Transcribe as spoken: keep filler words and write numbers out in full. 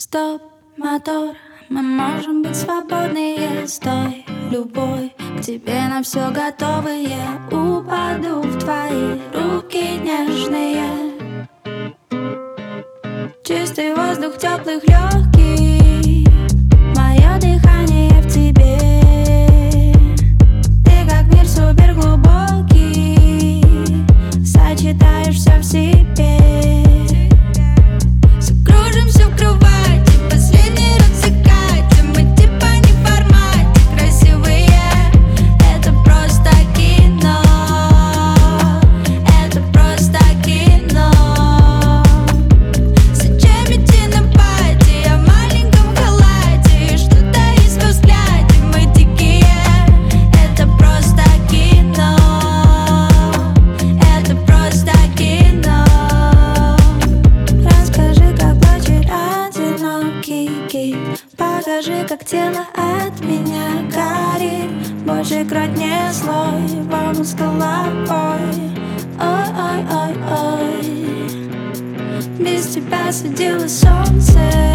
Стоп, мотор, мы можем быть свободные. Стой, любовь, к тебе на все готовые. Упаду в твои руки нежные. Чистый воздух теплых легких, мое дыхание в тебе. Ты как мир супер глубокий, сочетаешь все в себе. Закружимся в кровати, последний раз в закате. Мы типа не в формате, красивые. Это просто кино, это просто кино. Зачем идти на пати? Я в маленьком халате, что-то есть во взгляде. Мы дикие, это просто кино, это просто кино. Расскажи, как плачет одинокий кит. Покажи, как тело от меня горит. Больше крать не слой, волну с головой. Ой-ой-ой-ой, без тебя садило солнце.